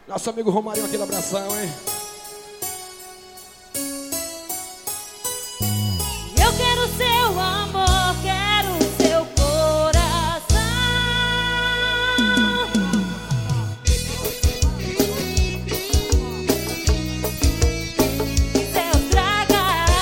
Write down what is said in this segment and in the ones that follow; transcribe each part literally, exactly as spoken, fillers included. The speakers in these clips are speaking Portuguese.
Nosso amigo Romarinho, aquele abração, hein? Eu quero seu amor, quero seu coração. Seus dragas.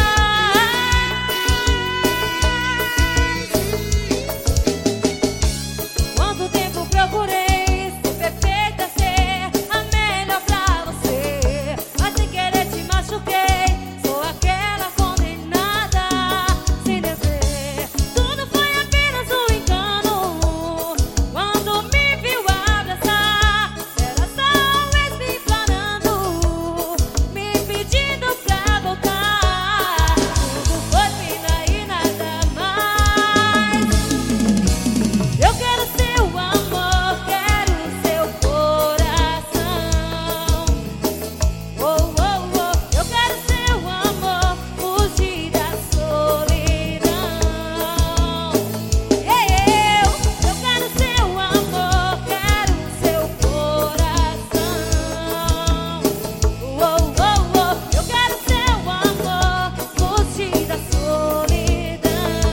Quanto tempo procurei ser perfeita, ser a melhor pra você, mas sem querer te machuquei. Sou aquela condenada sem dever. Tudo foi apenas um engano. Quando me viu abraçar, era só o ex me implorando, me pedindo pra voltar. Tudo foi fina e nada mais. Eu quero seu amor, quero seu coração. Oh, oh, oh. Eu quero seu amor, fugir da solidão. Eu, eu quero seu amor, quero seu coração. Oh, oh, oh. Eu quero seu amor, fugir da solidão.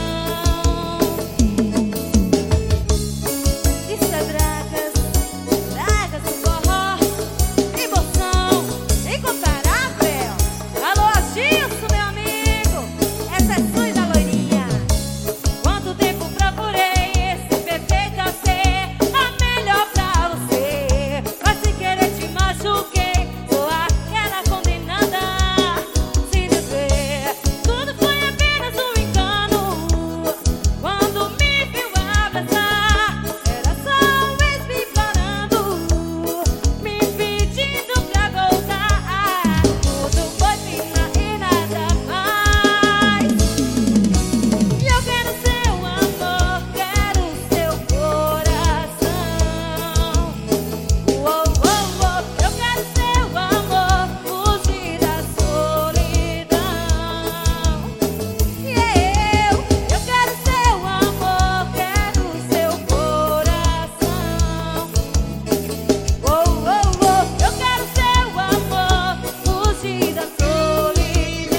Isso é dragas, dragas do forró, emoção incomparável. Alô, Agilson, meu amigo, essa é sua e da loirinha. Quanto tempo procurei ser perfeita, ser a melhor pra você, mas sem querer te machuquei. Sou aquela condenada sem dever. Tudo foi apenas um engano. Quando me viu abraçar, era só o ex me implorando, me pedindo pra voltar. Tudo foi fina e nada mais. E eu quero seu amor, quero seu coração. Oh, oh, oh. Eu quero seu amor, fugir da solidão. E eu, eu quero seu amor, quero seu coração. Oh, oh, oh. Eu quero seu amor, fugir da solidão.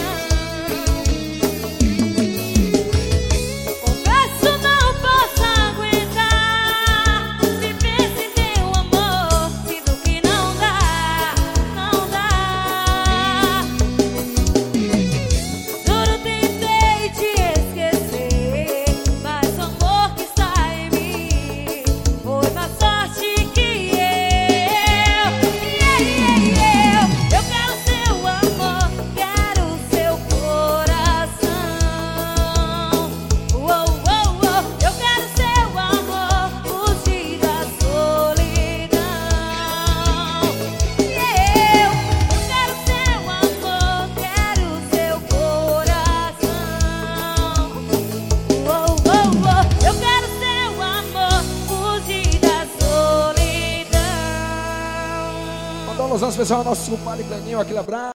Confesso, não posso aguentar viver sem teu amor. Sinto que não dá, não dá. Juro, tentei te esquecer, mas o amor que está em mim foi mais forte que eu. E eu, eu quero seu amor, quero seu coração. Oh, oh, oh. Eu quero seu amor, fugir da solidão. E eu, eu quero seu amor, quero seu coração. Oh, oh, oh. Eu quero seu amor, fugir da solidão. Mandar um alusão especial ao nosso compadre Cleninho, aquele abraço.